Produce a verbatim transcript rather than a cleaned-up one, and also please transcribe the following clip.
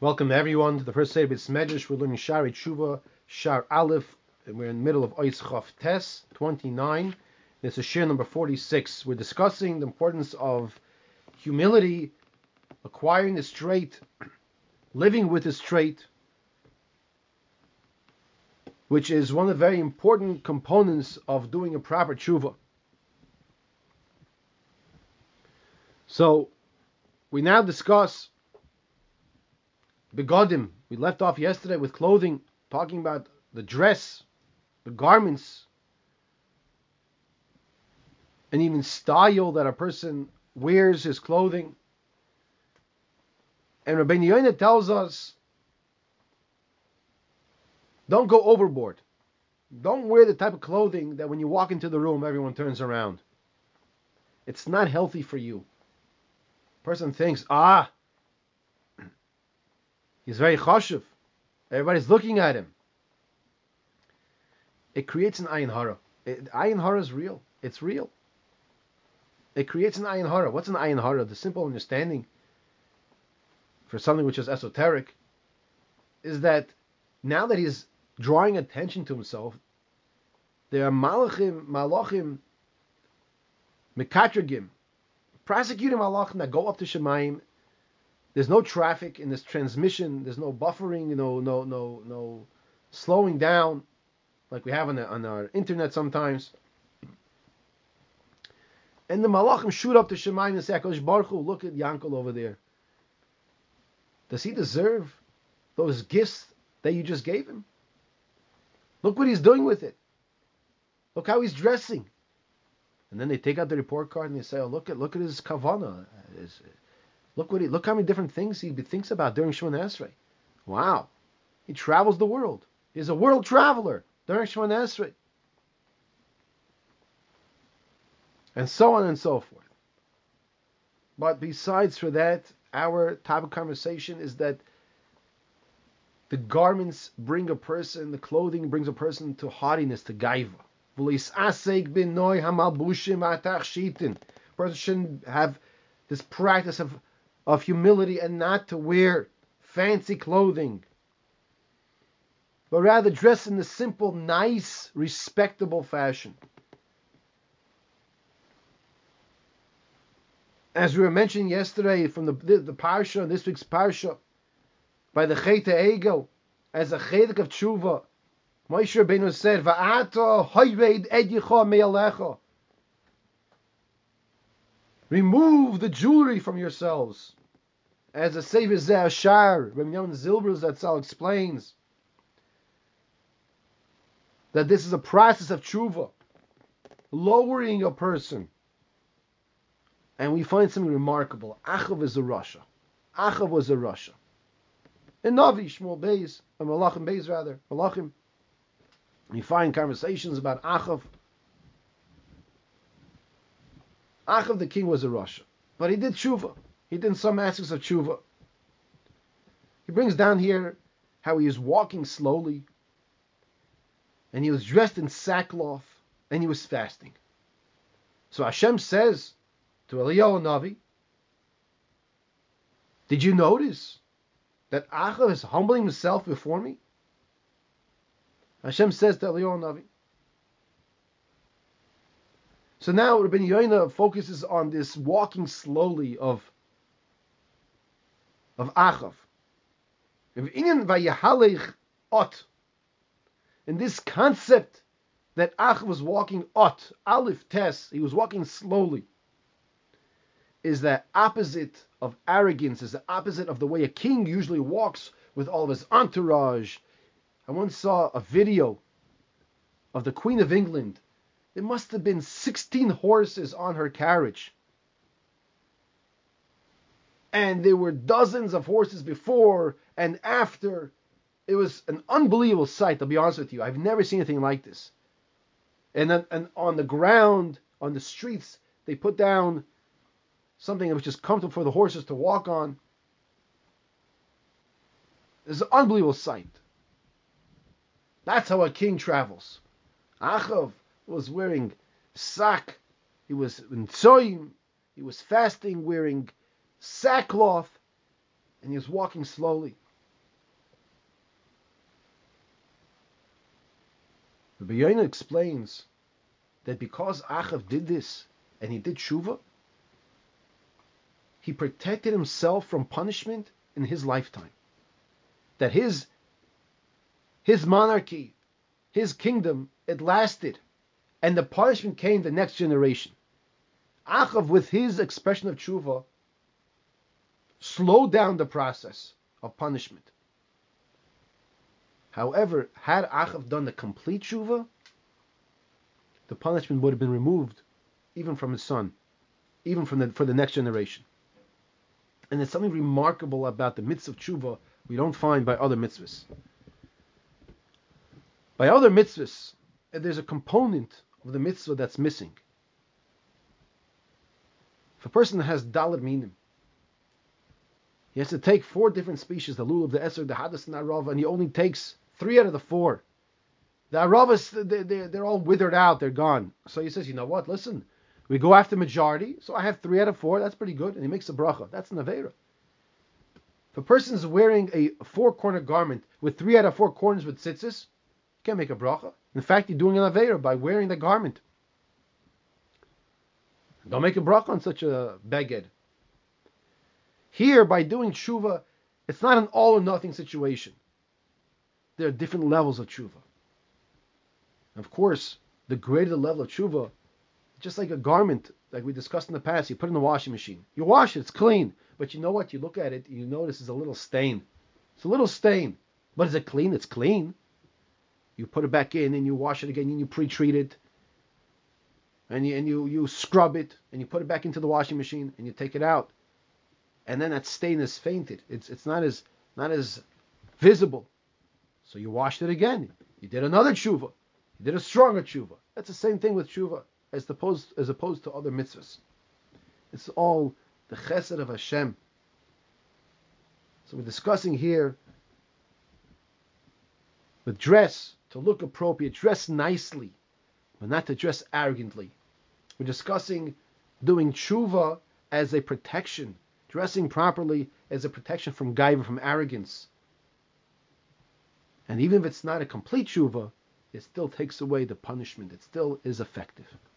Welcome everyone to the first Seder B'Tz Medrash. We're learning Shari Tshuva, Shar Aleph, and we're in the middle of Ois Chav Tes twenty-nine. This is Shir number forty-six. We're discussing the importance of humility, acquiring this trait, living with this trait, which is one of the very important components of doing a proper tshuva. So, we now discuss Begodim. We left off yesterday with clothing, talking about the dress, the garments, and even style that a person wears his clothing. And Rabbeinu Yonah tells us, don't go overboard. Don't wear the type of clothing that when you walk into the room, everyone turns around. It's not healthy for you. Person thinks, ah, he's very chashuv. Everybody's looking at him. It creates an ayin hara. It, ayin hara is real. It's real. It creates an ayin hara. What's an ayin hara? The simple understanding for something which is esoteric is that now that he's drawing attention to himself, there are malachim, malachim, mekatragim, prosecuting malachim that go up to Shemayim. There's no traffic in this transmission. There's no buffering. No, no, no, no slowing down like we have on, the, on our internet sometimes. And the malachim shoot up to Shemayim and say, HaKadosh Baruch Hu, look at Yankel over there. Does he deserve those gifts that you just gave him? Look what he's doing with it. Look how he's dressing. And then they take out the report card and they say, oh, look at look at his kavana. His, look what he look how many different things he thinks about during Shemona Esrei. Wow. He travels the world. He's a world traveler during Shemona Esrei. And so on and so forth. But besides for that, our topic of conversation is that the garments bring a person, the clothing brings a person to haughtiness, to gaiva. Person shouldn't have this practice of, of humility and not to wear fancy clothing, but rather dress in the simple, nice, respectable fashion. As we were mentioning yesterday from the, the, the parsha, this week's parsha, by the Chet Ego, as a chelik of tshuva, Moshe Rabbeinu said, "Va'ata hayred edyicha me'alecha." Remove the jewelry from yourselves. As the Sefer Zeh Ashar, Rabbi Yamin Zilber Zatzal explains, that this is a process of tshuva, lowering a person. And we find something remarkable. Achav is a Rasha. Achav was a Rasha. In Navi, Shmuel Beis, or Malachim Beis rather, Malachim, you find conversations about Achav. Achav the king was a Rasha, but he did tshuva. He did some aspects of tshuva. He brings down here how he was walking slowly, and he was dressed in sackcloth, and he was fasting. So Hashem says to Eliyahu Navi, did you notice that Achav is humbling himself before me? Hashem says to Eliyahu Navi. So now Rabbeinu Yonah focuses on this walking slowly of, of Achav. In this concept that Achav was walking ot, Aleph Tes, he was walking slowly, is the opposite of arrogance, is the opposite of the way a king usually walks with all of his entourage. I once saw a video of the Queen of England. There must have been sixteen horses on her carriage. And there were dozens of horses before and after. It was an unbelievable sight, I'll be honest with you. I've never seen anything like this. And then and on the ground, on the streets, they put down something which is comfortable for the horses to walk on. It's an unbelievable sight. That's how a king travels. Achav was wearing sack. He was in tzoyim. He was fasting, wearing sackcloth, and he was walking slowly. Rabbi Yoina explains that because Achav did this, and he did tshuva, he protected himself from punishment in his lifetime. That his, his monarchy, his kingdom, it lasted, and the punishment came the next generation. Achav, with his expression of tshuva, slowed down the process of punishment. However, had Achav done the complete tshuva, the punishment would have been removed, even from his son, even from the, for the next generation. And there's something remarkable about the mitzvah of tshuva we don't find by other mitzvahs. By other mitzvahs, there's a component of the mitzvah that's missing. If a person has dalet minim, he has to take four different species, the lulav, the eser, the hadas, and the arava, and he only takes three out of the four. The aravas, they're, they're all withered out, they're gone. So he says, you know what, listen, we go after majority, so I have three out of four, that's pretty good, and he makes a bracha. That's an aveira. If a person is wearing a four-corner garment with three out of four corners with tzitzis, you can't make a bracha. In fact, you're doing an aveira by wearing the garment. Don't make a bracha on such a beged. Here, by doing tshuva, it's not an all or nothing situation. There are different levels of tshuva. Of course, the greater the level of tshuva, just like a garment, like we discussed in the past, you put it in the washing machine. You wash it, it's clean. But you know what? You look at it, you notice there's a little stain. It's a little stain. But is it clean? It's clean. You put it back in and you wash it again and you pre-treat it. And you, and you, you scrub it and you put it back into the washing machine and you take it out. And then that stain is fainted. It's it's not as not as visible. So you washed it again. You did another tshuva. You did a stronger tshuva. That's the same thing with tshuva as opposed as opposed to other mitzvahs. It's all the chesed of Hashem. So we're discussing here with dress to look appropriate, dress nicely, but not to dress arrogantly. We're discussing doing tshuva as a protection, dressing properly as a protection from gaiva, from arrogance. And even if it's not a complete tshuva, it still takes away the punishment. It still is effective.